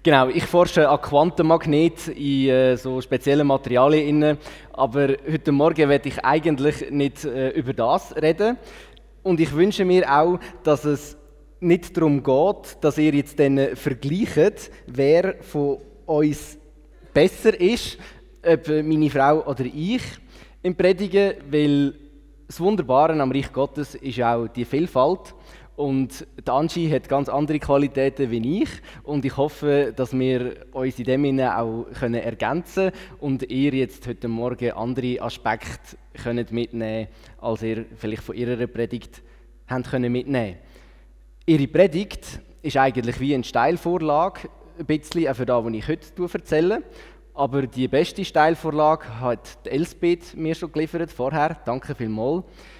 Genau, ich forsche an Quantenmagneten in so speziellen Materialien, aber heute Morgen werde ich eigentlich nicht über das reden. Und ich wünsche mir auch, dass es nicht darum geht, dass ihr jetzt dann vergleicht, wer von uns besser ist, ob meine Frau oder ich im Predigen, weil das Wunderbare am Reich Gottes ist auch die Vielfalt. Und die Angie hat ganz andere Qualitäten wie ich und ich hoffe, dass wir uns in dem Sinne auch ergänzen können und ihr jetzt heute Morgen andere Aspekte könnt mitnehmen, als ihr vielleicht von ihrer Predigt habt mitnehmen. Ihre Predigt ist eigentlich wie eine Steilvorlage, ein bisschen für das, was ich heute erzähle. Aber die beste Steilvorlage hat Elsbeth mir schon geliefert vorher. Danke vielmals.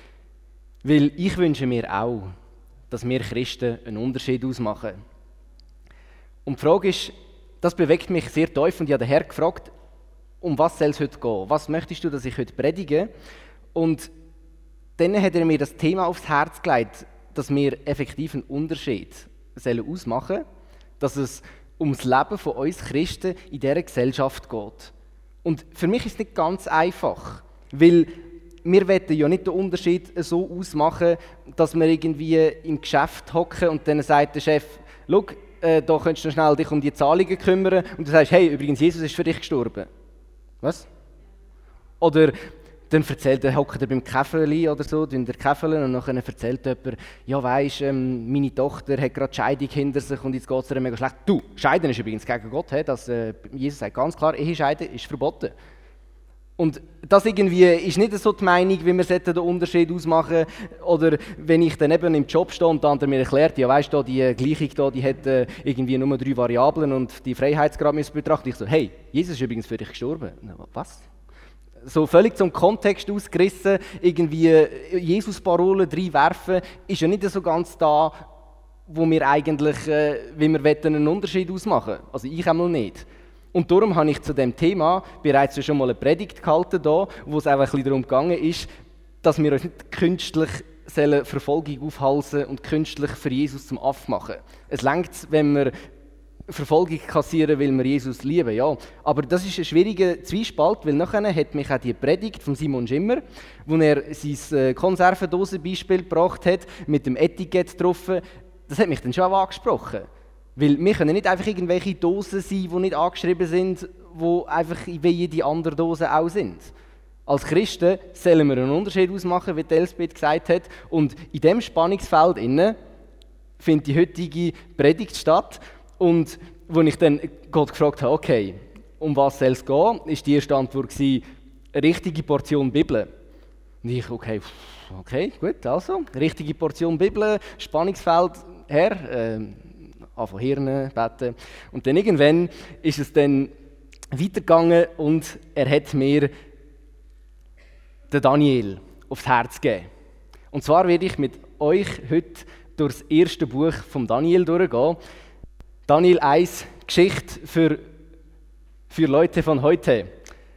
Weil ich wünsche mir auch, dass wir Christen einen Unterschied ausmachen. Und die Frage ist, das bewegt mich sehr tief und ich habe den Herrn gefragt, um was soll es heute gehen? Was möchtest du, dass ich heute predige? Und dann hat er mir das Thema aufs Herz gelegt, dass wir effektiv einen Unterschied ausmachen sollen, dass es ums Leben von uns Christen in dieser Gesellschaft geht. Und für mich ist es nicht ganz einfach, weil wir wollen ja nicht den Unterschied so ausmachen, dass wir irgendwie im Geschäft hocken und dann sagt der Chef, schau, da könntest du schnell dich um die Zahlungen kümmern und du sagst, hey, übrigens, Jesus ist für dich gestorben. Was? Oder dann hockt er beim Käferli oder so, der Käferli, und dann erzählt jemand, ja weisst, meine Tochter hat gerade Scheidung hinter sich und jetzt geht es ihr mega schlecht. Du, Scheiden ist übrigens gegen Gott, Jesus sagt ganz klar, Ehescheiden ist verboten. Und das irgendwie ist nicht so die Meinung, wie wir den Unterschied ausmachen sollten. Oder wenn ich dann eben im Job stehe und der andere mir erklärt, ja weisst du, die Gleichung da, die hat irgendwie nur 3 Variablen und die Freiheitsgrad müssen betrachten. Ich so, hey, Jesus ist übrigens für dich gestorben. Was? So völlig zum Kontext ausgerissen, irgendwie Jesus-Parolen reinwerfen, ist ja nicht so ganz da, wo wir eigentlich, wie wir einen Unterschied ausmachen wollen. Also ich einmal nicht. Und darum habe ich zu diesem Thema bereits schon mal eine Predigt gehalten, wo es auch ein bisschen darum gegangen ist, dass wir uns nicht künstlich Verfolgung aufhalsen und künstlich für Jesus zum Aff machen. Es reicht, wenn wir Verfolgung kassieren, weil wir Jesus lieben, ja. Aber das ist ein schwieriger Zwiespalt, weil nachher hat mich auch die Predigt von Simon Schimmer, wo er sein Konservendosenbeispiel gebracht hat, mit dem Etikett drauf, das hat mich dann schon auch angesprochen. Weil wir können nicht einfach irgendwelche Dosen sein, die nicht angeschrieben sind, die einfach wie jede andere Dose auch sind. Als Christen sollen wir einen Unterschied ausmachen, wie Elsbeth gesagt hat. Und in diesem Spannungsfeld findet die heutige Predigt statt. Und als ich dann Gott gefragt habe, okay, um was soll es gehen, war die erste Antwort eine richtige Portion Bibel. Und ich, okay, gut, also, richtige Portion Bibel, Spannungsfeld, Herr, von Hirn beten. Und dann irgendwann ist es dann weitergegangen und er hat mir den Daniel aufs Herz gegeben. Und zwar werde ich mit euch heute durch das erste Buch von Daniel durchgehen. Daniel 1, Geschichte für Leute von heute.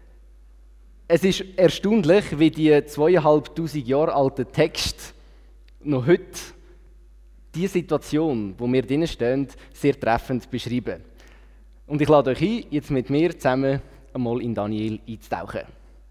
Es ist erstaunlich, wie die 2500 Jahre alte Text noch heute die Situation, wo wir drinnen stehen, sehr treffend beschreiben. Und ich lade euch ein, jetzt mit mir zusammen einmal in Daniel einzutauchen.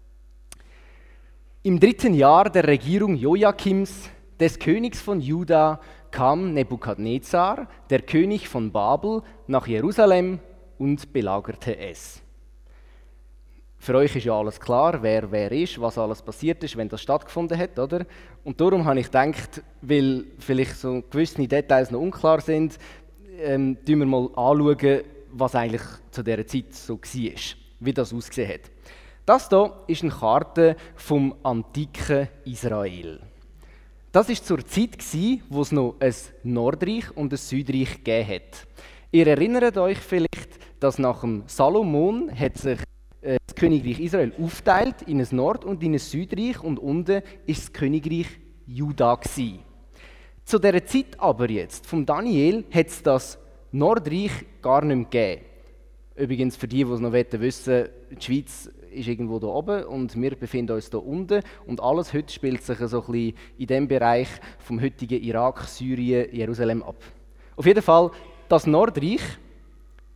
Im 3. Jahr der Regierung Joachims, des Königs von Juda, kam Nebukadnezar, der König von Babel, nach Jerusalem und belagerte es. Für euch ist ja alles klar, wer ist, was alles passiert ist, wenn das stattgefunden hat, oder? Und darum habe ich gedacht, weil vielleicht so gewisse Details noch unklar sind, schauen wir mal anschauen, was eigentlich zu dieser Zeit so war, wie das ausgesehen hat. Das hier ist eine Karte vom antiken Israel. Das war zur Zeit, wo es noch ein Nordreich und ein Südreich gegeben hat. Ihr erinnert euch vielleicht, dass nach dem Salomon hat sich das Königreich Israel aufteilt in ein Nord- und in ein Südreich und unten war das Königreich Juda gewesen. Zu dieser Zeit aber jetzt, von Daniel, hat es das Nordreich gar nicht mehr gegeben. Übrigens, für die es noch wissen, die Schweiz ist irgendwo da oben und wir befinden uns hier unten. Und alles heute spielt sich so ein bisschen in dem Bereich vom heutigen Irak, Syrien, Jerusalem ab. Auf jeden Fall, das Nordreich,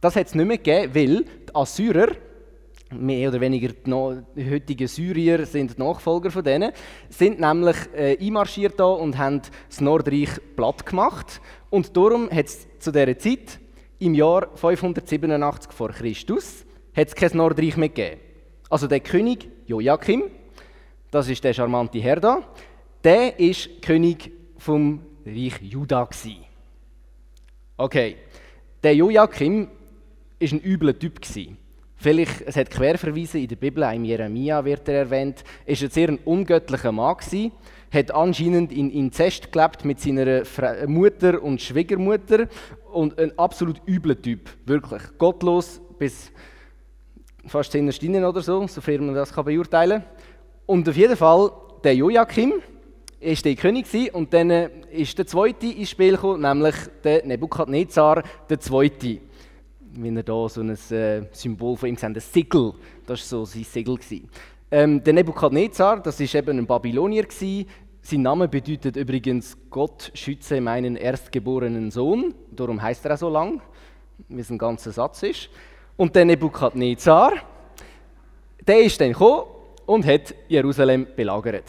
Das hat es nicht mehr gegeben, weil die Assyrer, mehr oder weniger die heutigen Syrier sind die Nachfolger von denen, sind nämlich einmarschiert da und haben das Nordreich platt gemacht. Und darum hat es zu dieser Zeit, im Jahr 587 vor Christus, hat es kein Nordreich mehr gegeben. Also der König Joachim, das ist der charmante Herr da, der ist König vom Reich Juda gewesen. Okay, der Joachim war ein übler Typ gewesen. Vielleicht, es hat Querverweise in der Bibel, auch im Jeremia wird er erwähnt. Er war ein sehr ungöttlicher Mann gewesen, hat anscheinend in Inzest gelebt mit seiner Mutter und Schwiegermutter und ein absolut übler Typ, wirklich. Gottlos bis fast Innerstinnen oder so, sofern man das beurteilen kann. Und auf jeden Fall, der Joachim war der König und dann ist der Zweite ins Spiel gekommen, nämlich der Nebukadnezar der Zweite. Wie ihr hier so ein Symbol von ihm seht, ein Siegel, das war so sein Siegel. Der Nebukadnezar, das war eben ein Babylonier. Sein Name bedeutet übrigens «Gott schütze meinen erstgeborenen Sohn», darum heißt er auch so lang, wie es ein ganzer Satz ist. Und der Nebukadnezar, der ist dann gekommen und hat Jerusalem belagert.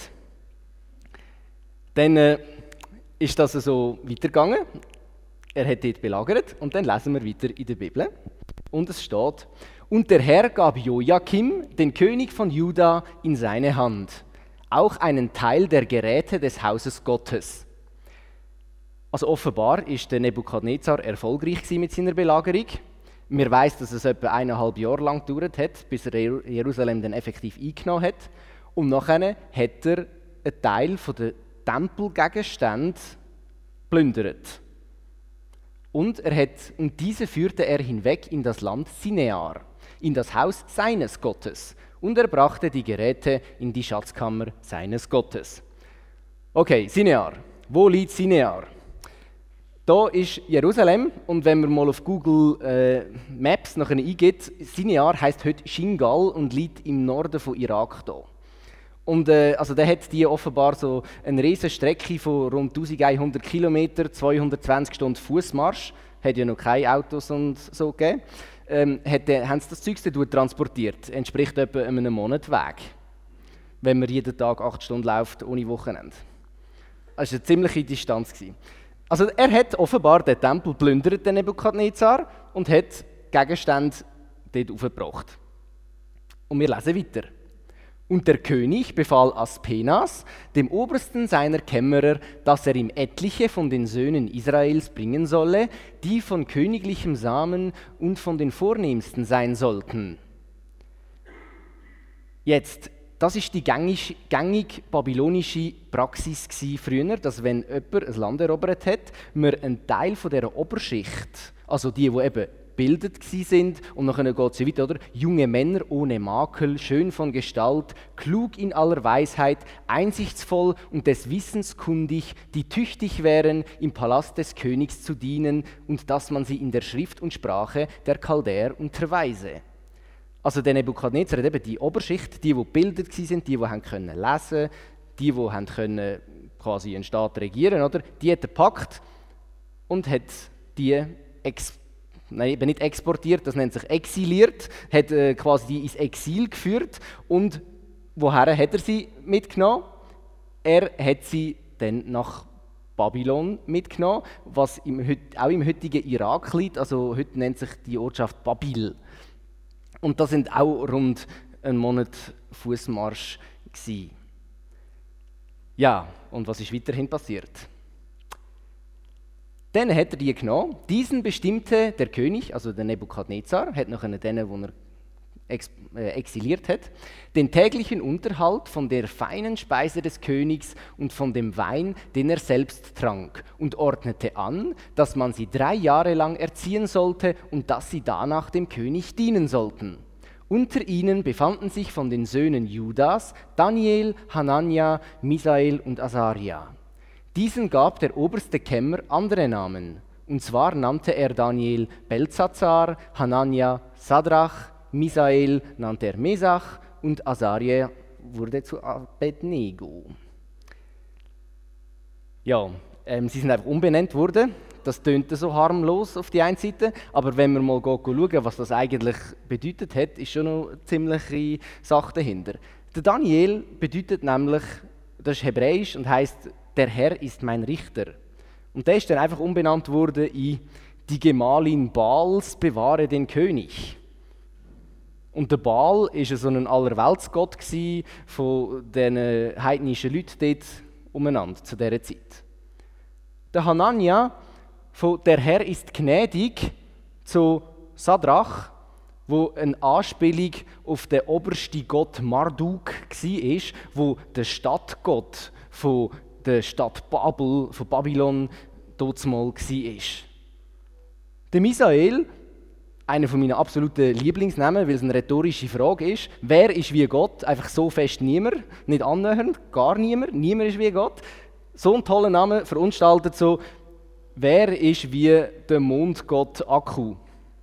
Dann ist das so weitergegangen. Er hat dort belagert und dann lesen wir weiter in der Bibel. Und es steht, und der Herr gab Joachim, den König von Juda, in seine Hand, auch einen Teil der Geräte des Hauses Gottes. Also offenbar ist der Nebukadnezar erfolgreich mit seiner Belagerung. Wir wissen, dass es etwa 1,5 Jahre lang gedauert hat, bis er Jerusalem dann effektiv eingenommen hat. Und nachher hat er einen Teil der Tempelgegenstände plündert. Und diese führte er hinweg in das Land Sinear, in das Haus seines Gottes. Und er brachte die Geräte in die Schatzkammer seines Gottes. Okay, Sinear. Wo liegt Sinear? Da ist Jerusalem und wenn man mal auf Google Maps nachher eingeht, Sinear heisst heute Shingal und liegt im Norden von Irak da. Und also der hat die offenbar so eine riesige Strecke von rund 1100 Kilometer, 220 Stunden Fußmarsch, hat ja noch keine Autos und so gegeben, haben sie das Zeug dort transportiert. Entspricht etwa einem Monat Weg, wenn man jeden Tag 8 Stunden läuft ohne Wochenende. Das war eine ziemliche Distanz. Also er hat offenbar den Tempel plündert, den Nebukadnezar, und hat Gegenstände dort aufgebracht. Und wir lesen weiter. Und der König befahl Aspenas, dem Obersten seiner Kämmerer, dass er ihm etliche von den Söhnen Israels bringen solle, die von königlichem Samen und von den Vornehmsten sein sollten. Jetzt, das ist die gängig babylonische Praxis früher, dass wenn jemand ein Land erobert hat, man einen Teil von dieser Oberschicht, also die eben gebildet sind, und dann geht es weiter, oder? Junge Männer ohne Makel, schön von Gestalt, klug in aller Weisheit, einsichtsvoll und des Wissens kundig, die tüchtig wären, im Palast des Königs zu dienen, und dass man sie in der Schrift und Sprache der Chaldäer unterweise. Also der Nebukadnezar hat eben die Oberschicht, die gebildet sind, die lesen können, die können quasi einen Staat regieren, oder? Die hat er gepackt und hat die eben nicht exportiert, das nennt sich exiliert, hat quasi die ins Exil geführt. Und woher hat er sie mitgenommen? Er hat sie dann nach Babylon mitgenommen, was auch im heutigen Irak liegt, also heute nennt sich die Ortschaft Babil. Und das sind auch rund einen Monat Fußmarsch gewesen. Ja, und was ist weiterhin passiert? Dann hat er die genommen. Diesen bestimmte der König, also der Nebukadnezar, hat noch einen, den er exiliert hat, den täglichen Unterhalt von der feinen Speise des Königs und von dem Wein, den er selbst trank, und ordnete an, dass man sie 3 Jahre lang erziehen sollte und dass sie danach dem König dienen sollten. Unter ihnen befanden sich von den Söhnen Judas Daniel, Hanania, Misael und Asaria. Diesen gab der oberste Kämmer andere Namen. Und zwar nannte er Daniel Beltsatzar, Hanania Sadrach, Misael nannte er Mesach und Asaria wurde zu Abednego. Ja, sie sind einfach umbenannt worden. Das tönt so harmlos auf die einen Seite, aber wenn wir mal schauen, was das eigentlich bedeutet hat, ist schon noch eine ziemliche Sache dahinter. Der Daniel bedeutet nämlich, das ist hebräisch und heisst, der Herr ist mein Richter. Und der ist dann einfach umbenannt worden in die Gemahlin Baals bewahre den König. Und der Baal war so ein Allerweltsgott von den heidnischen Leuten dort umeinander zu dieser Zeit. Der Hanania von «Der Herr ist gnädig» zu Sadrach, wo eine Anspielung auf den obersten Gott Marduk war, wo der Stadtgott von der Stadt Babel, von Babylon, dazumal war. Der Misael, einer meiner absoluten Lieblingsnamen, weil es eine rhetorische Frage ist. Wer ist wie Gott? Einfach so fest niemand, nicht annähernd, gar niemand. Niemand ist wie Gott. So ein toller Name verunstaltet so, wer ist wie der Mondgott Akku?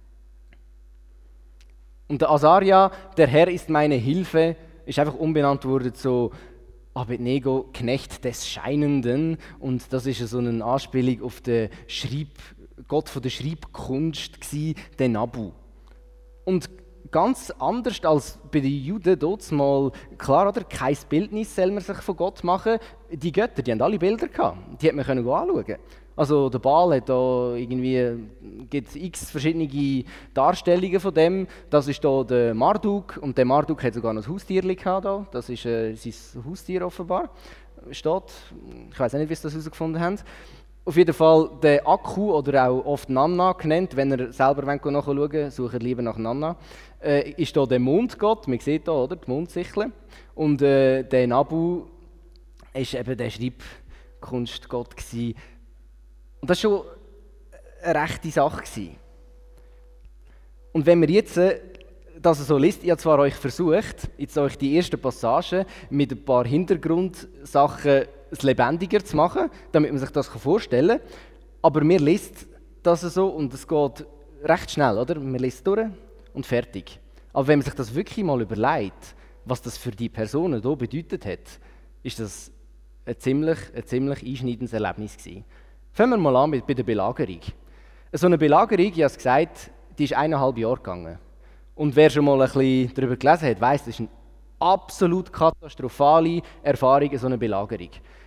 Und der Asaria, der Herr ist meine Hilfe, ist einfach umbenannt worden zu Abednego, Knecht des Scheinenden. Und das ist so eine Anspielung auf den Gott von der Schreibkunst, den Nabu. Und ganz anders als bei den Juden dort mal, klar, oder? Kein Bildnis soll man sich von Gott machen. Die Götter, die haben alle Bilder gehabt. Die hat man anschauen. Also der Baal hat da gibt x verschiedene Darstellungen von dem. Das ist da der Marduk und der Marduk hat sogar noch ein Haustier gehabt da. Das ist sein Haustier offenbar. Steht. Ich weiß nicht, wie sie das herausgefunden haben. Auf jeden Fall der Akku, oder auch oft Nanna genannt, wenn ihr selber nachschauen wollt, sucht lieber nach Nanna, ist hier der Mondgott, man sieht hier, oder, die Mondsichel. Und der Nabu war eben der Schreibkunstgott gewesen. Und das war schon eine rechte Sache gewesen. Und wenn wir jetzt das so liest, ich habe zwar euch versucht, jetzt euch die ersten Passagen mit ein paar Hintergrundsachen es lebendiger zu machen, damit man sich das vorstellen kann. Aber mir liest das so und es geht recht schnell, oder? Man liest durch und fertig. Aber wenn man sich das wirklich mal überlegt, was das für die Personen hier bedeutet hat, ist das ein ziemlich einschneidendes Erlebnis gewesen. Fangen wir mal an bei der Belagerung. So eine Belagerung, ich habe es gesagt, die ist 1,5 Jahre gegangen. Und wer schon mal ein bisschen darüber gelesen hat, weiss, das ist eine absolut katastrophale Erfahrung, so eine Belagerung.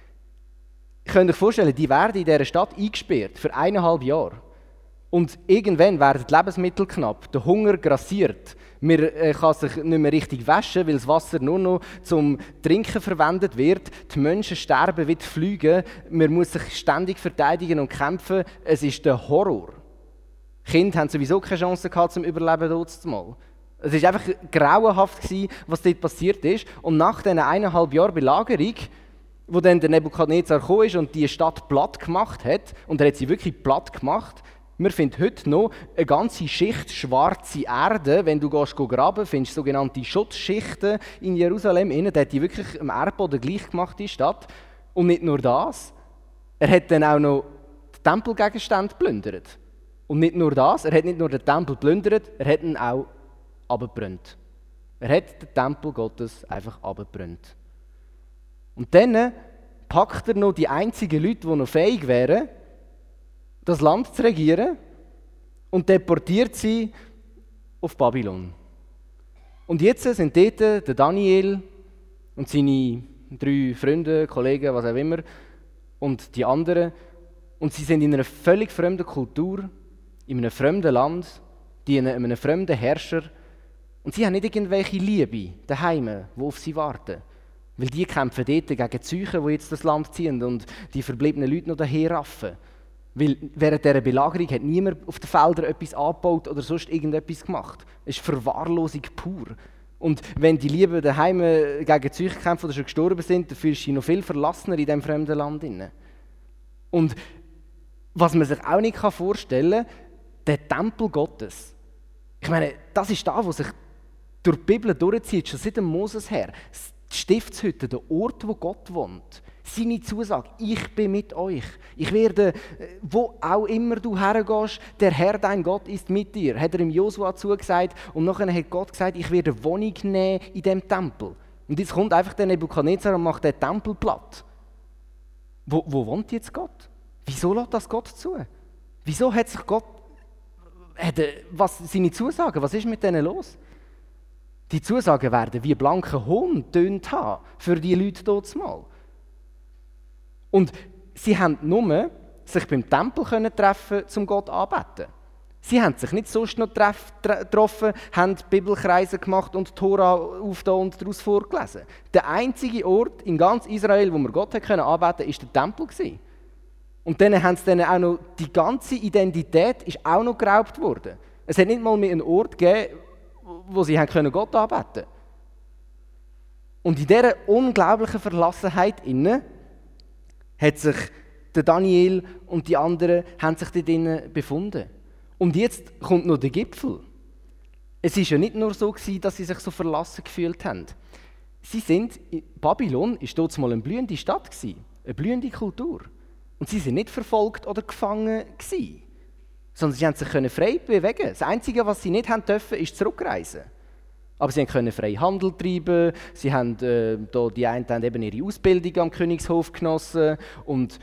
Ich könnte euch vorstellen, die werden in dieser Stadt eingesperrt für 1,5 Jahre. Und irgendwann werden die Lebensmittel knapp, der Hunger grassiert. Man kann sich nicht mehr richtig waschen, weil das Wasser nur noch zum Trinken verwendet wird. Die Menschen sterben wie die Flüge. Man muss sich ständig verteidigen und kämpfen. Es ist der Horror. Kinder haben sowieso keine Chance gehabt zum Überleben dort mal. Es war einfach grauenhaft, was dort passiert ist. Und nach diesen 1,5 Jahren Belagerung, wo dann der Nebukadnezar gekommen ist und die Stadt platt gemacht hat, und er hat sie wirklich platt gemacht, wir finden heute noch eine ganze Schicht schwarze Erde. Wenn du graben findest du sogenannte Schutzschichten in Jerusalem. Der hat die wirklich am Erdboden gleich gemacht, die Stadt. Und nicht nur das, er hat dann auch noch die Tempelgegenstände geplündert. Und nicht nur das, er hat nicht nur den Tempel geplündert, er hat ihn auch abgebrannt. Er hat den Tempel Gottes einfach abgebrannt. Und dann packt er noch die einzigen Leute, die noch fähig wären, das Land zu regieren, und deportiert sie auf Babylon. Und jetzt sind dort der Daniel und seine 3 Freunde, Kollegen, was auch immer, und die anderen. Und sie sind in einer völlig fremden Kultur, in einem fremden Land, dienen einem fremden Herrscher. Und sie haben nicht irgendwelche Liebe daheim, die auf sie warten. Weil die kämpfen dort gegen die Zeugen, die jetzt das Land ziehen und die verbliebenen Leute noch daher raffen. Weil während dieser Belagerung hat niemand auf den Feldern etwas angebaut oder sonst irgendetwas gemacht. Es ist Verwahrlosung pur. Und wenn die Lieben daheim gegen die Zeugen kämpfen oder schon gestorben sind, dann fühlst du dich noch viel verlassener in diesem fremden Land. Und was man sich auch nicht vorstellen kann, der Tempel Gottes. Ich meine, das ist das, was sich durch die Bibel durchzieht, schon seit dem Moses her. Die Stiftshütte, der Ort, wo Gott wohnt. Seine Zusage, ich bin mit euch. Ich werde, wo auch immer du hergehst, der Herr, dein Gott, ist mit dir. Hat er im Josua zugesagt. Und nachher hat Gott gesagt, ich werde Wohnung nehmen in diesem Tempel. Und jetzt kommt einfach der Nebukadnezar und macht den Tempel platt. Wo wohnt jetzt Gott? Wieso lässt das Gott zu? Wieso hat sich Gott, seine Zusagen, was ist mit denen los? Die Zusagen werden wie blanker Hohn tönt haben für die Leute dort mal. Und sie haben nur sich beim Tempel treffen, um Gott anzubeten. Sie haben sich nicht sonst noch getroffen, haben Bibelkreise gemacht und die Tora aufgetan und daraus vorgelesen. Der einzige Ort in ganz Israel, wo man Gott anbeten konnte, war der Tempel. Und dann haben sie dann auch noch, die ganze Identität ist auch noch geraubt worden. Es hat nicht mal mehr einen Ort gegeben, wo sie Gott anbeten konnten. Und in dieser unglaublichen Verlassenheit hat sich der Daniel und die anderen haben sich dort drinnen befunden. Und jetzt kommt noch der Gipfel. Es war ja nicht nur so, dass sie sich so verlassen gefühlt haben. Babylon war dort mal eine blühende Stadt, eine blühende Kultur. Und sie sind nicht verfolgt oder gefangen gewesen, sondern sie konnten sich frei bewegen. Das Einzige, was sie nicht haben dürfen, ist zurückreisen. Aber sie konnten frei Handel treiben, die einen haben eben ihre Ausbildung am Königshof genossen und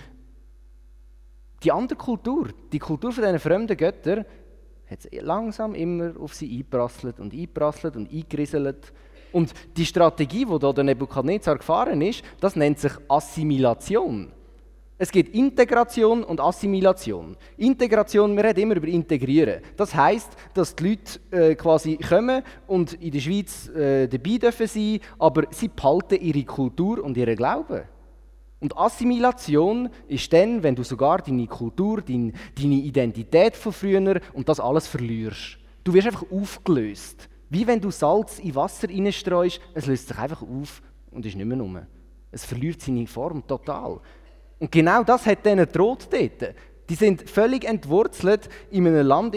die andere Kultur, die Kultur von diesen fremden Göttern, hat langsam immer auf sie eingeprasselt und eingerieselt. Und die Strategie, die hier der Nebukadnezar gefahren ist, das nennt sich Assimilation. Es gibt Integration und Assimilation. Integration, wir reden immer über Integrieren. Das heisst, dass die Leute quasi kommen und in der Schweiz dabei dürfen sein, aber sie behalten ihre Kultur und ihren Glauben. Und Assimilation ist dann, wenn du sogar deine Kultur, deine Identität von früher und das alles verlierst. Du wirst einfach aufgelöst. Wie wenn du Salz in Wasser reinstreust, es löst sich einfach auf und ist nicht mehr rum. Es verliert seine Form total. Und genau das hat denen gedroht dort. Die sind völlig entwurzelt in einem Land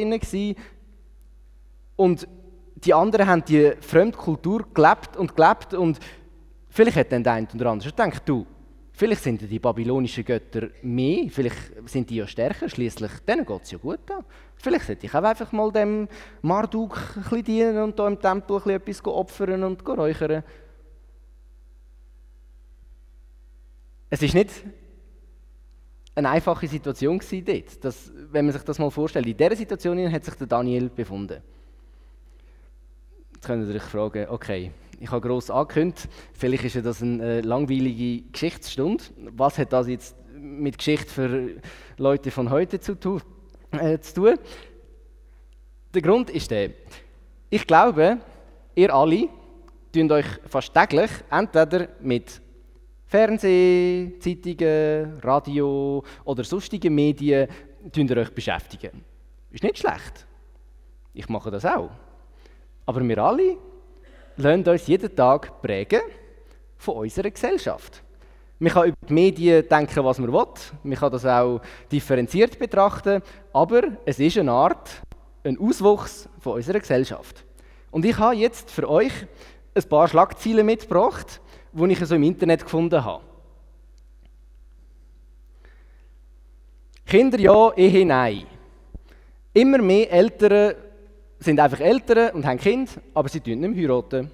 und die anderen haben die fremde Kultur gelebt und vielleicht hat dann der eine oder andere gedacht, vielleicht sind die babylonischen Götter mehr, vielleicht sind die ja stärker, schliesslich denen geht es ja gut an. Vielleicht sollte ich auch einfach mal dem Marduk ein bisschen dienen und hier im Tempel ein bisschen etwas opfern und räuchern. Es ist nicht eine einfache Situation dort. Wenn man sich das mal vorstellt, in dieser Situation hat sich der Daniel befunden. Jetzt könnt ihr euch fragen, okay, ich habe gross angekündigt, vielleicht ist ja das eine langweilige Geschichtsstunde. Was hat das jetzt mit Geschichte für Leute von heute zu tun? Der Grund ist der, ich glaube, ihr alle tun euch fast täglich entweder mit Fernsehen, Zeitungen, Radio oder sonstigen Medien euch beschäftigen. Ist nicht schlecht. Ich mache das auch. Aber wir alle lassen uns jeden Tag prägen von unserer Gesellschaft. Man kann über die Medien denken, was man will. Man kann das auch differenziert betrachten. Aber es ist eine Art, ein Auswuchs von unserer Gesellschaft. Und ich habe jetzt für euch ein paar Schlagzeilen mitgebracht, die ich so im Internet gefunden habe. Kinder ja, Ehe nein. Immer mehr Eltern sind einfach Eltern und haben Kinder, aber sie heiraten nicht mehr.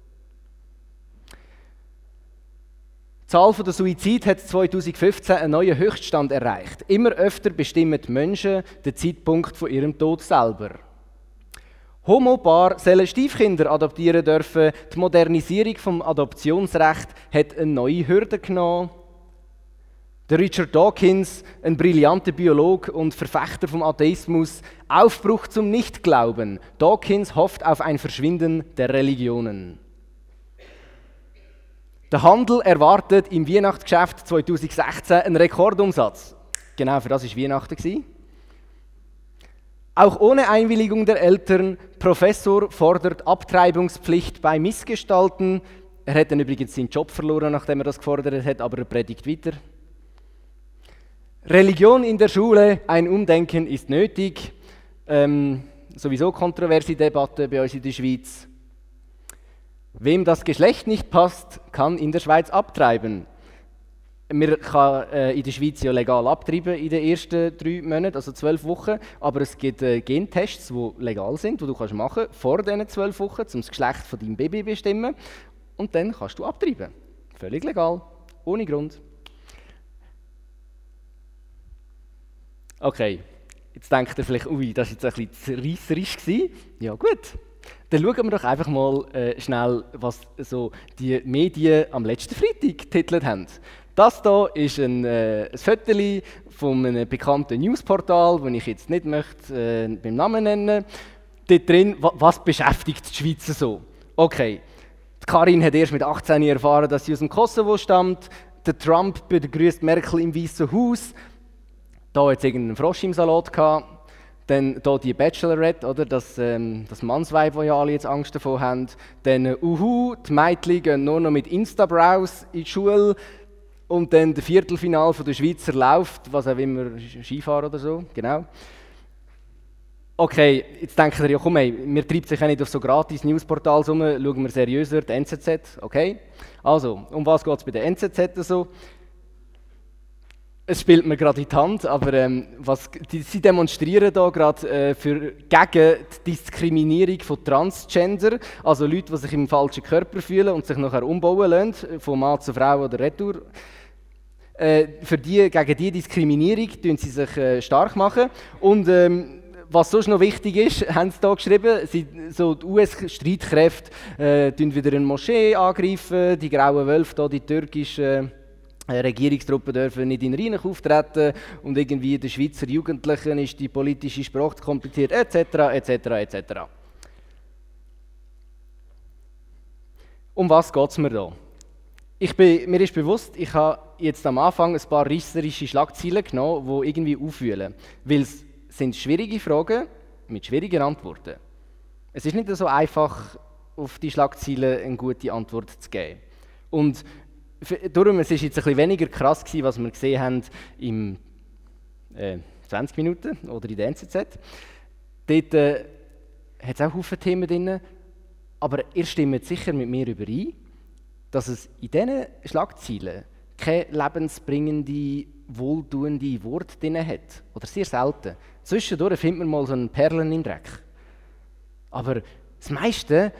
Die Zahl der Suizide hat 2015 einen neuen Höchststand erreicht. Immer öfter bestimmen die Menschen den Zeitpunkt von ihrem Tod selber. Homo-Paar sollen Stiefkinder adoptieren dürfen. Die Modernisierung des Adoptionsrechts hat eine neue Hürde genommen. Der Richard Dawkins, ein brillanter Biologe und Verfechter vom Atheismus, Aufbruch zum Nichtglauben. Dawkins hofft auf ein Verschwinden der Religionen. Der Handel erwartet im Weihnachtsgeschäft 2016 einen Rekordumsatz. Genau, für das war Weihnachten. Auch ohne Einwilligung der Eltern, Professor fordert Abtreibungspflicht bei Missgestalten. Er hat dann übrigens seinen Job verloren, nachdem er das gefordert hat, aber er predigt weiter. Religion in der Schule, ein Umdenken ist nötig. Sowieso kontroverse Debatte bei uns in der Schweiz. Wem das Geschlecht nicht passt, kann in der Schweiz abtreiben. Man kann in der Schweiz ja legal abtreiben in den ersten 3 Monaten, also 12 Wochen. Aber es gibt Gentests, die legal sind, die du machen kannst vor diesen 12 Wochen, um das Geschlecht von deinem Baby zu bestimmen. Und dann kannst du abtreiben. Völlig legal, ohne Grund. Okay, Jetzt denkt ihr vielleicht, ui, das war jetzt ein bisschen reisserisch gewesen. Ja gut, dann schauen wir doch einfach mal schnell, was so die Medien am letzten Freitag getitelt haben. Das hier ist ein Foto von einem bekannten Newsportal, das ich jetzt nicht möchte, beim Namen nennen. Dort drin, was beschäftigt die Schweizer so? Okay, die Karin hat erst mit 18 erfahren, dass sie aus dem Kosovo stammt. Der Trump begrüßt Merkel im Weißen Haus. Da hat es irgendeinen Frosch im Salat gehabt. Dann hier die Bachelorette, oder? Das Mannsweib, wo ja alle jetzt Angst davor haben. Dann die Mädchen gehen nur noch mit Insta-Browse in die Schule. Und dann das Viertelfinale der Schweizer läuft, was auch immer, Skifahren oder so, genau. Okay, jetzt denken ihr, ja komm, wir treiben sich ja nicht auf so gratis Newsportals rum, schauen wir seriöser, die NZZ, okay? Also, um was geht es bei der NZZ so? Es spielt mir gerade in die Hand, aber sie demonstrieren da gerade gegen die Diskriminierung von Transgender, also Leute, die sich im falschen Körper fühlen und sich nachher umbauen lassen, von Mann zu Frau oder retour. Gegen diese Diskriminierung tun sie sich stark machen. Und was sonst noch wichtig ist, haben sie hier geschrieben, die US-Streitkräfte wieder eine Moschee angreifen, die grauen Wölfe, hier, die türkischen Regierungstruppen dürfen nicht in Rheinach auftreten und irgendwie den Schweizer Jugendlichen ist die politische Sprache zu kompliziert, etc., etc., etc. Um was geht es mir da? Mir ist bewusst, ich habe jetzt am Anfang ein paar reisserische Schlagzeilen genommen, die irgendwie aufwühlen. Weil es sind schwierige Fragen mit schwierigen Antworten. Es ist nicht so einfach, auf die Schlagzeilen eine gute Antwort zu geben. Und darum, es war jetzt ein bisschen weniger krass gewesen, was wir gesehen haben im 20 Minuten oder in der NZZ. Dort hat es auch viele Themen drin, aber ihr stimmt sicher mit mir überein, dass es in diesen Schlagzeilen keine lebensbringende, wohltuende Worte drin hat. Oder sehr selten. Zwischendurch findet man mal so einen Perlen im Dreck. Aber das meiste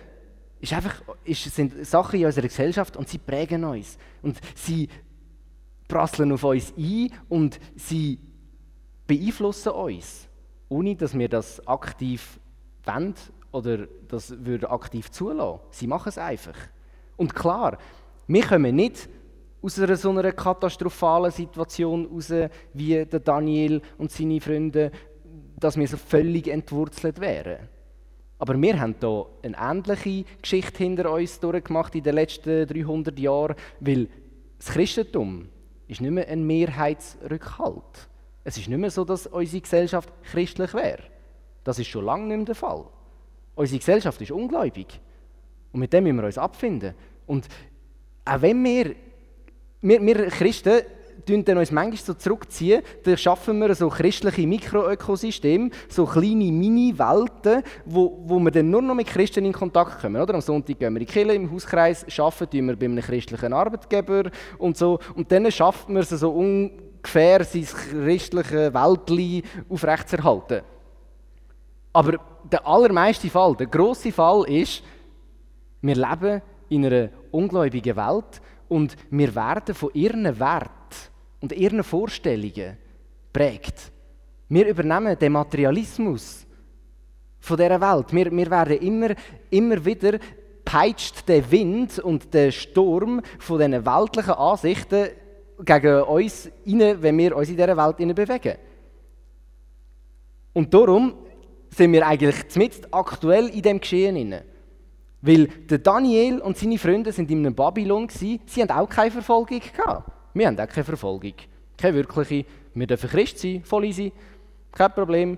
sind Sachen in unserer Gesellschaft und sie prägen uns. Und sie prasseln auf uns ein und sie beeinflussen uns, ohne dass wir das aktiv wollen oder das aktiv zulassen. Sie machen es einfach. Und klar, wir kommen nicht aus einer so einer katastrophalen Situation raus, wie der Daniel und seine Freunde, dass wir so völlig entwurzelt wären. Aber wir haben hier eine ähnliche Geschichte hinter uns durchgemacht in den letzten 300 Jahren, weil das Christentum ist nicht mehr ein Mehrheitsrückhalt. Es ist nicht mehr so, dass unsere Gesellschaft christlich wäre. Das ist schon lange nicht mehr der Fall. Unsere Gesellschaft ist ungläubig. Und mit dem müssen wir uns abfinden. Und auch wenn wir Christen dann uns manchmal so zurückziehen, dann schaffen wir so christliche Mikroökosysteme, so kleine Mini-Welten, wo wir dann nur noch mit Christen in Kontakt kommen. Oder? Am Sonntag gehen wir in die Kirche, im Hauskreis, arbeiten wir bei einem christlichen Arbeitgeber und so. Und dann schafft man es so ungefähr, sein christliche Weltli aufrechtzuerhalten. Aber der allermeiste Fall, der grosse Fall ist, wir leben in einer ungläubigen Welt und wir werden von ihren Werten und ihren Vorstellungen geprägt. Wir übernehmen den Materialismus von dieser Welt. Wir werden immer wieder peitscht der Wind und der Sturm von diesen weltlichen Ansichten gegen uns rein, wenn wir uns in dieser Welt bewegen. Und darum sind wir eigentlich zumindest aktuell in dem Geschehen inne. Weil der Daniel und seine Freunde sind in einem Babylon gsi, sie haben auch keine Verfolgung gehabt. Wir haben auch keine Verfolgung. Keine wirkliche. Wir dürfen Christ sein, voll easy, kein Problem.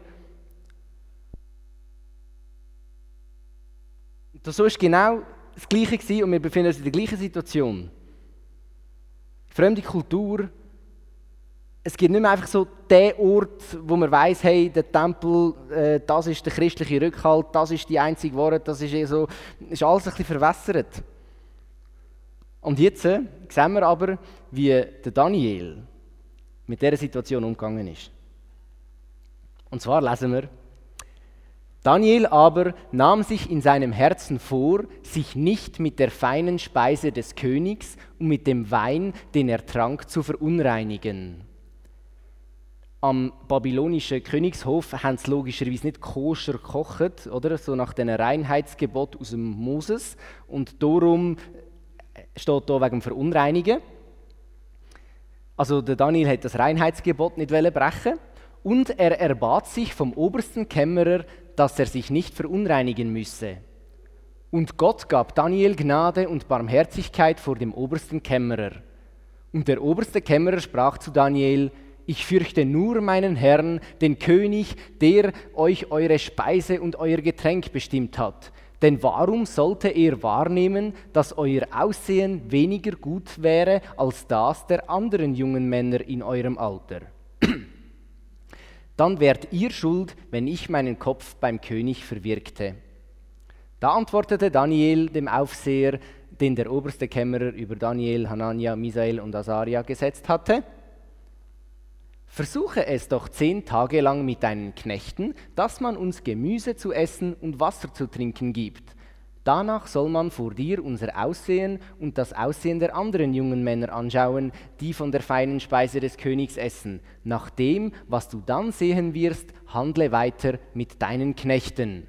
Das war genau das Gleiche gewesen und wir befinden uns in der gleichen Situation. Fremde Kultur. Es gibt nicht mehr einfach so den Ort, wo man weiss, hey, der Tempel, das ist der christliche Rückhalt, das ist die einzige Wahrheit, das ist so, ist alles ein bisschen verwässert. Und jetzt sehen wir aber, wie der Daniel mit dieser Situation umgegangen ist. Und zwar lesen wir: Daniel aber nahm sich in seinem Herzen vor, sich nicht mit der feinen Speise des Königs und mit dem Wein, den er trank, zu verunreinigen. am babylonischen Königshof haben sie logischerweise nicht koscher gekocht, oder? So nach den Reinheitsgebot aus dem Moses. Und darum steht hier wegen Verunreinigen. Also der Daniel hat das Reinheitsgebot nicht brechen. Und er erbat sich vom obersten Kämmerer, dass er sich nicht verunreinigen müsse. Und Gott gab Daniel Gnade und Barmherzigkeit vor dem obersten Kämmerer. Und der oberste Kämmerer sprach zu Daniel: Ich fürchte nur meinen Herrn, den König, der euch eure Speise und euer Getränk bestimmt hat. Denn warum sollte er wahrnehmen, dass euer Aussehen weniger gut wäre als das der anderen jungen Männer in eurem Alter? Dann wärt ihr schuld, wenn ich meinen Kopf beim König verwirkte. Da antwortete Daniel dem Aufseher, den der oberste Kämmerer über Daniel, Hanania, Misael und Asaria gesetzt hatte: Versuche es doch 10 Tage lang mit deinen Knechten, dass man uns Gemüse zu essen und Wasser zu trinken gibt. Danach soll man vor dir unser Aussehen und das Aussehen der anderen jungen Männer anschauen, die von der feinen Speise des Königs essen. Nach dem, was du dann sehen wirst, handle weiter mit deinen Knechten.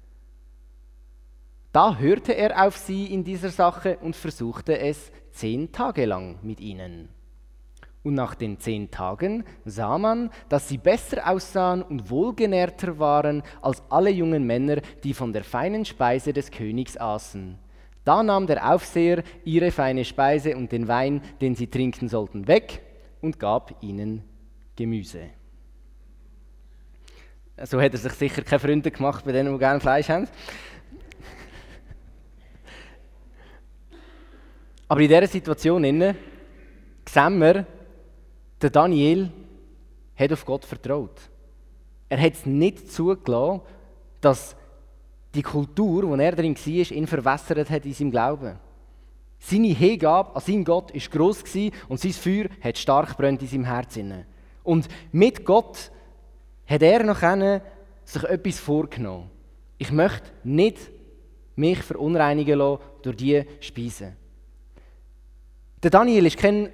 Da hörte er auf sie in dieser Sache und versuchte es 10 Tage lang mit ihnen. Und nach den 10 Tagen sah man, dass sie besser aussahen und wohlgenährter waren als alle jungen Männer, die von der feinen Speise des Königs aßen. Da nahm der Aufseher ihre feine Speise und den Wein, den sie trinken sollten, weg und gab ihnen Gemüse. So hat er sich sicher keine Freunde gemacht bei denen, die gerne Fleisch haben. Aber in dieser Situation sehen wir, der Daniel hat auf Gott vertraut. Er hat es nicht zugelassen, dass die Kultur, in der er drin war, ihn verwässert hat in seinem Glauben. Seine Hingabe an seinen Gott war gross und sein Feuer hat stark gebrannt in seinem Herzen. Und mit Gott hat er noch sich etwas vorgenommen. Ich möchte nicht mich verunreinigen lassen durch diese Speisen. Der Daniel war kein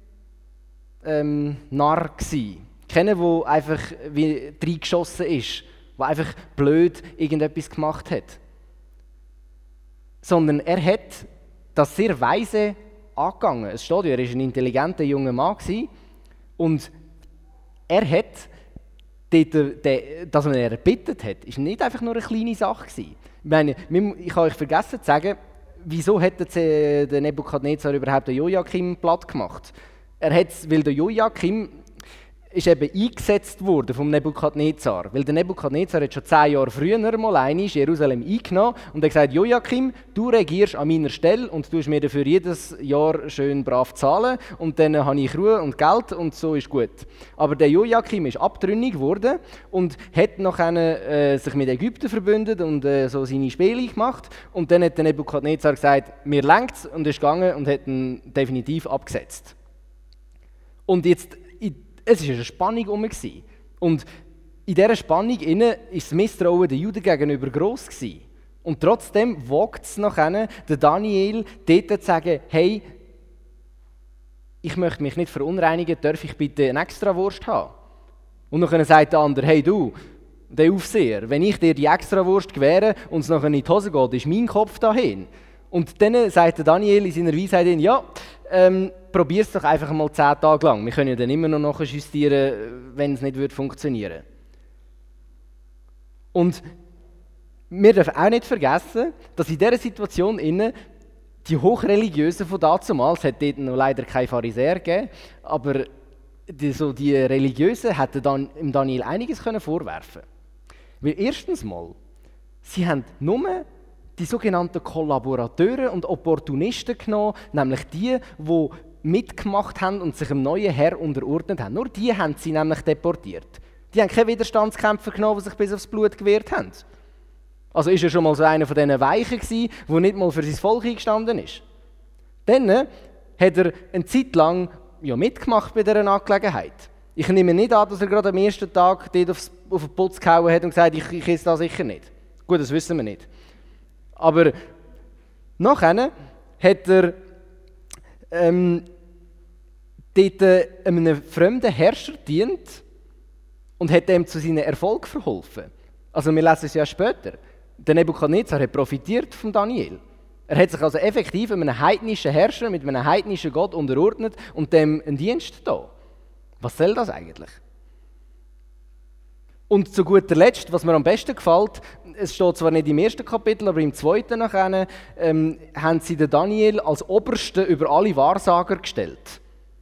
Narr gsi. Keiner, der einfach wie reingeschossen ist, der einfach blöd irgendetwas gemacht hat. Sondern er hat das sehr weise angegangen. Es steht ja, er war ein intelligenter junger Mann gsi und er hat dort, das, was er erbittet hat, ist nicht einfach nur eine kleine Sache gsi. Ich meine, ich habe euch vergessen zu sagen, wieso hat der Nebukadnezar überhaupt den Joachim platt gemacht? Weil der Joachim ist eben eingesetzt worden vom Nebukadnezar. Weil der Nebukadnezar hat schon 10 Jahre früher mal einmal Jerusalem eingenommen und hat gesagt: Joachim, du regierst an meiner Stelle und tust mir dafür jedes Jahr schön brav zahlen und dann habe ich Ruhe und Geld und so ist gut. Aber der Joachim ist abtrünnig geworden und hat noch sich mit Ägypten verbündet und so seine Spiele gemacht. Und dann hat der Nebukadnezar gesagt: Mir längt's, und ist gegangen und hat ihn definitiv abgesetzt. Und jetzt, es war eine Spannung herum. Und in dieser Spannung war das Misstrauen den Juden gegenüber gross gewesen. Und trotzdem wagt es nachher, der Daniel dort zu sagen: Hey, ich möchte mich nicht verunreinigen, darf ich bitte eine Extrawurst haben? Und dann sagt der andere: Hey du, der Aufseher, wenn ich dir die Extrawurst gewähre und es nachher in die Hose geht, ist mein Kopf dahin. Und dann sagt der Daniel in seiner Weisheit: Ja, probier es doch einfach mal 10 Tage lang. Wir können ja dann immer noch nachjustieren, wenn es nicht funktionieren würde. Und wir dürfen auch nicht vergessen, dass in dieser Situation die Hochreligiösen von damals, es hat dort noch leider keine Pharisäer gegeben, aber die Religiösen hätten dann im Daniel einiges vorwerfen können. Weil erstens mal, sie haben nur die sogenannten Kollaborateure und Opportunisten genommen, nämlich die mitgemacht haben und sich dem neuen Herr unterordnet haben. Nur die haben sie nämlich deportiert. Die haben keine Widerstandskämpfer genommen, die sich bis aufs Blut gewehrt haben. Also ist er schon mal so einer von diesen Weichen gewesen, der nicht mal für sein Volk eingestanden ist. Dann hat er eine Zeit lang mitgemacht bei dieser Angelegenheit. Ich nehme nicht an, dass er gerade am ersten Tag dort auf den Putz gehauen hat und gesagt: ich esse das sicher nicht. Gut, das wissen wir nicht. Aber nachher hat er dort einem fremden Herrscher gedient und hat dem zu seinem Erfolg verholfen. Also wir lesen es ja später. Der Nebukadnezar hat profitiert von Daniel. Er hat sich also effektiv einem heidnischen Herrscher mit einem heidnischen Gott unterordnet und dem einen Dienst da. Was soll das eigentlich? Und zu guter Letzt, was mir am besten gefällt, es steht zwar nicht im ersten Kapitel, aber im zweiten nachher, haben sie den Daniel als Obersten über alle Wahrsager gestellt.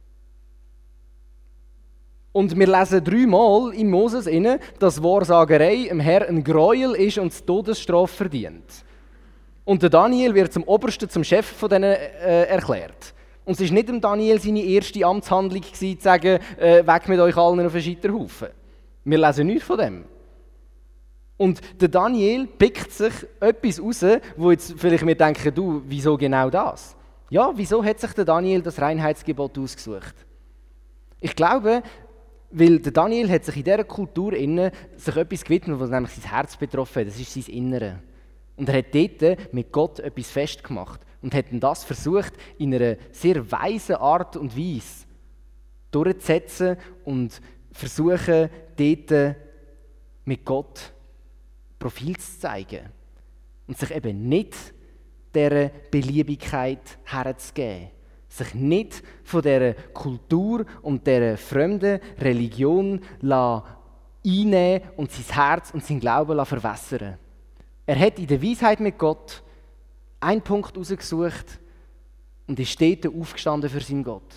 Und wir lesen 3-mal in Moses inne, dass Wahrsagerei dem Herrn ein Gräuel ist und die Todesstrafe verdient. Und der Daniel wird zum Obersten, zum Chef von denen erklärt. Und es war nicht dem Daniel seine erste Amtshandlung gewesen, zu sagen, weg mit euch allen auf einen Scheiterhaufen. Wir lesen nichts von dem. Und der Daniel pickt sich etwas raus, wo jetzt vielleicht wir denken, du, wieso genau das? Ja, wieso hat sich der Daniel das Reinheitsgebot ausgesucht? Ich glaube, weil der Daniel hat sich in dieser Kultur sich etwas gewidmet, was nämlich sein Herz betroffen hat. Das ist sein Innere. Und er hat dort mit Gott etwas festgemacht und hat das versucht, in einer sehr weisen Art und Weise durchzusetzen und versuchen, dort mit Gott Profil zu zeigen. Und sich eben nicht dieser Beliebigkeit herzugeben. Sich nicht von dieser Kultur und dieser fremden Religion einnehmen und sein Herz und sein Glauben verwässern. Er hat in der Weisheit mit Gott einen Punkt herausgesucht und ist dort aufgestanden für seinen Gott.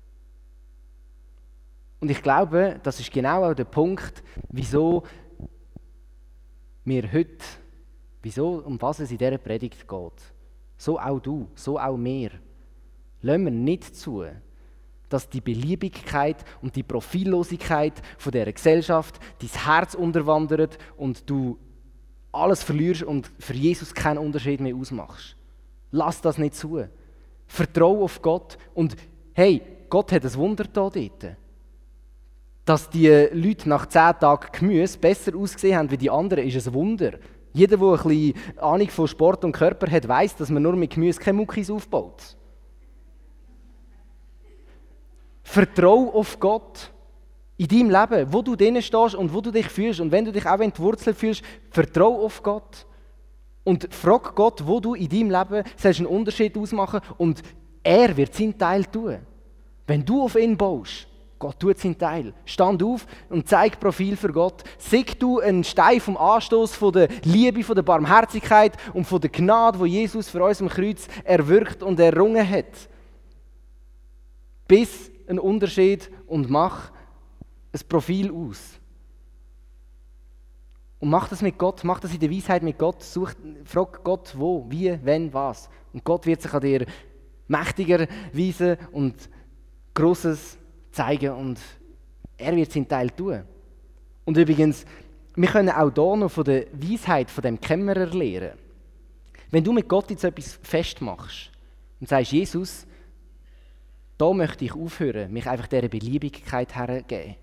Und ich glaube, das ist genau auch der Punkt, wieso wir heute, um was es in dieser Predigt geht. So auch du, so auch wir. Lassen wir nicht zu, dass die Beliebigkeit und die Profillosigkeit von dieser Gesellschaft dein Herz unterwandert und du alles verlierst und für Jesus keinen Unterschied mehr ausmachst. Lass das nicht zu. Vertrau auf Gott und hey, Gott hat ein Wunder da dort. Dass die Leute nach 10 Tagen Gemüse besser ausgesehen haben wie die anderen, ist ein Wunder. Jeder, der ein bisschen Ahnung von Sport und Körper hat, weiss, dass man nur mit Gemüse keine Muckis aufbaut. Vertrau auf Gott in deinem Leben, wo du drinnen stehst und wo du dich fühlst. Und wenn du dich auch entwurzelt fühlst, vertrau auf Gott. Und frag Gott, wo du in deinem Leben einen Unterschied ausmachen sollst. Und er wird seinen Teil tun. Wenn du auf ihn baust, Gott tut seinen Teil. Stand auf und zeig Profil für Gott. Sei du ein Stein vom Anstoß von der Liebe, von der Barmherzigkeit und von der Gnade, die Jesus für uns am Kreuz erwirkt und errungen hat. Bis einen Unterschied und mach ein Profil aus. Und mach das mit Gott, mach das in der Weisheit mit Gott. Frag Gott, wo, wie, wenn, was. Und Gott wird sich an dir mächtiger weisen und Grosses zeigen und er wird seinen Teil tun. Und übrigens, wir können auch hier noch von der Weisheit von dem Kämmerer lernen. Wenn du mit Gott jetzt etwas festmachst und sagst, Jesus, da möchte ich aufhören, mich einfach dieser Beliebigkeit herzugeben.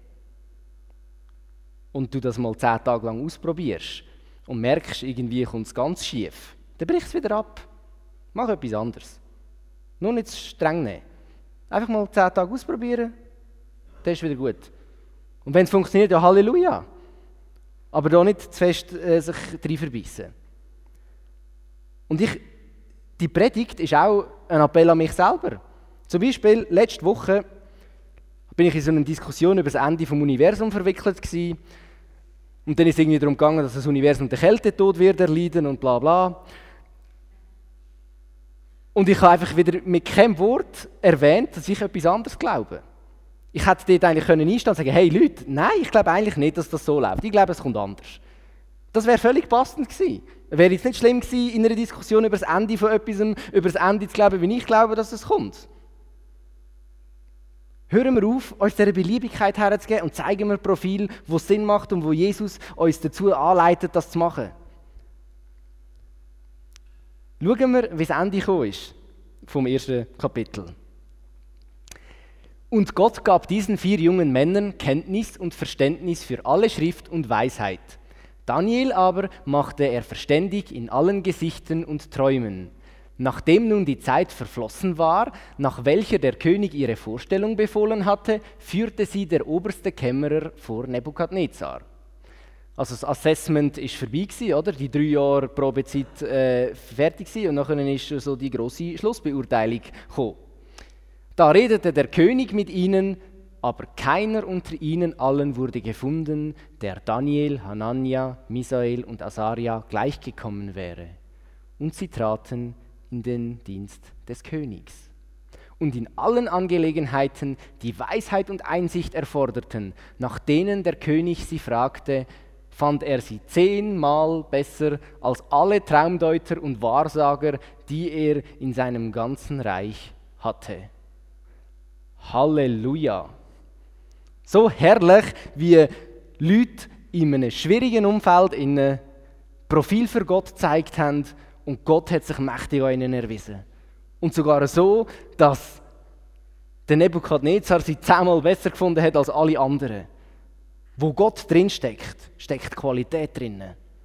Und du das mal 10 Tage lang ausprobierst und merkst, irgendwie kommt es ganz schief, dann brich es wieder ab. Mach etwas anderes. Nur nicht streng nehmen. Einfach mal 10 Tage ausprobieren, dann ist es wieder gut. Und wenn es funktioniert, ja Halleluja. Aber da nicht zu fest sich rein verbeissen. Und die Predigt ist auch ein Appell an mich selber. Zum Beispiel, letzte Woche bin ich in so einer Diskussion über das Ende des Universums verwickelt gewesen. Und dann ist es irgendwie darum gegangen, dass das Universum den Kältetod wird erleiden und bla bla. Und ich habe einfach wieder mit keinem Wort erwähnt, dass ich etwas anderes glaube. Ich hätte dort eigentlich einstehen können und sagen, hey Leute, nein, ich glaube eigentlich nicht, dass das so läuft. Ich glaube, es kommt anders. Das wäre völlig passend gewesen. Wäre jetzt nicht schlimm gewesen, in einer Diskussion über das Ende von etwas, über das Ende zu glauben, wie ich glaube, dass es kommt. Hören wir auf, uns dieser Beliebigkeit herzugeben und zeigen wir ein Profil, das Sinn macht und wo Jesus uns dazu anleitet, das zu machen. Schauen wir, wie das Ende gekommen ist vom ersten Kapitel. Und Gott gab diesen 4 jungen Männern Kenntnis und Verständnis für alle Schrift und Weisheit. Daniel aber machte er verständig in allen Gesichten und Träumen. Nachdem nun die Zeit verflossen war, nach welcher der König ihre Vorstellung befohlen hatte, führte sie der oberste Kämmerer vor Nebukadnezar. Also das Assessment war vorbei gewesen, oder? Die 3 Jahre Probezeit fertig gewesen, und nachher ist so die grosse Schlussbeurteilung gekommen. Da redete der König mit ihnen, aber keiner unter ihnen allen wurde gefunden, der Daniel, Hanania, Misael und Asaria gleichgekommen wäre. Und sie traten in den Dienst des Königs. Und in allen Angelegenheiten, die Weisheit und Einsicht erforderten, nach denen der König sie fragte, fand er sie 10-mal besser als alle Traumdeuter und Wahrsager, die er in seinem ganzen Reich hatte. Halleluja! So herrlich, wie Leute in einem schwierigen Umfeld ein Profil für Gott gezeigt haben, und Gott hat sich mächtig an ihnen erwiesen. Und sogar so, dass der Nebukadnezar sie 10-mal besser gefunden hat als alle anderen. Wo Gott drin steckt, steckt Qualität drin.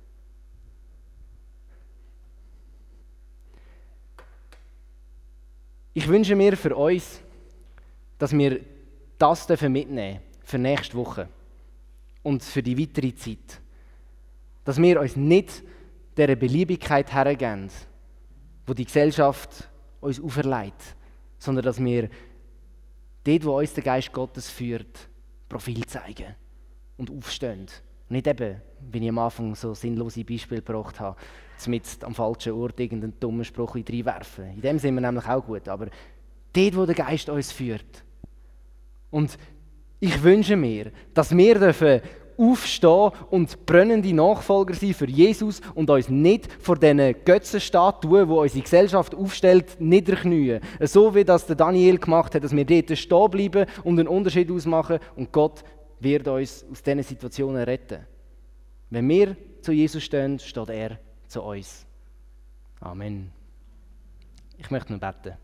Ich wünsche mir für uns, dass wir das mitnehmen dürfen für nächste Woche und für die weitere Zeit. Dass wir uns nicht dieser Beliebigkeit hergeben, wo die Gesellschaft uns auferlegt, sondern dass wir dort, wo uns der Geist Gottes führt, Profil zeigen und aufstehen. Nicht eben, wie ich am Anfang so sinnlose Beispiele gebracht habe, mit am falschen Ort irgendeinen dummen Spruch reinwerfen. In dem sind wir nämlich auch gut, aber dort, wo der Geist uns führt. Und ich wünsche mir, dass wir dürfen aufstehen und brennende Nachfolger sein für Jesus und uns nicht vor diesen Götzenstatuen, die unsere Gesellschaft aufstellt, niederknien. So wie das der Daniel gemacht hat, dass wir dort stehen bleiben und einen Unterschied ausmachen, und Gott wird uns aus diesen Situationen retten. Wenn wir zu Jesus stehen, steht er zu uns. Amen. Ich möchte noch beten.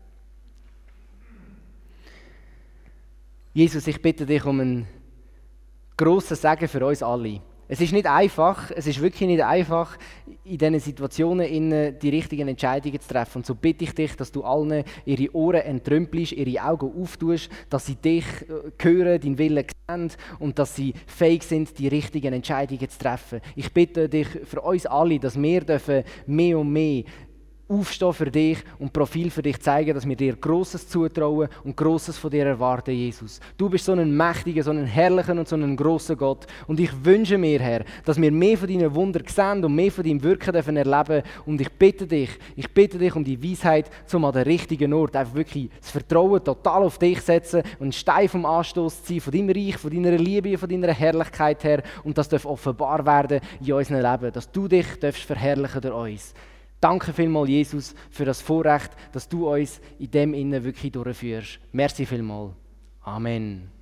Jesus, ich bitte dich um einen grossen Segen für uns alle. Es ist nicht einfach, es ist wirklich nicht einfach, in diesen Situationen die richtigen Entscheidungen zu treffen. Und so bitte ich dich, dass du allen ihre Ohren entrümpelst, ihre Augen auftust, dass sie dich hören, deinen Willen sehen und dass sie fähig sind, die richtigen Entscheidungen zu treffen. Ich bitte dich für uns alle, dass wir mehr und mehr aufstehen für dich und Profil für dich zeigen, dass wir dir Grosses zutrauen und Grosses von dir erwarten, Jesus. Du bist so ein mächtiger, so ein herrlicher und so ein grosser Gott. Und ich wünsche mir, Herr, dass wir mehr von deinen Wundern sehen und mehr von deinem Wirken dürfen erleben. Und ich bitte dich um die Weisheit, um an den richtigen Ort einfach wirklich das Vertrauen total auf dich zu setzen und ein Stein vom Anstoß zu sein, von deinem Reich, von deiner Liebe, von deiner Herrlichkeit her. Und das darf offenbar werden in unserem Leben, dass du dich verherrlichen durch uns. Danke vielmals, Jesus, für das Vorrecht, dass du uns in dem Innen wirklich durchführst. Merci vielmals. Amen.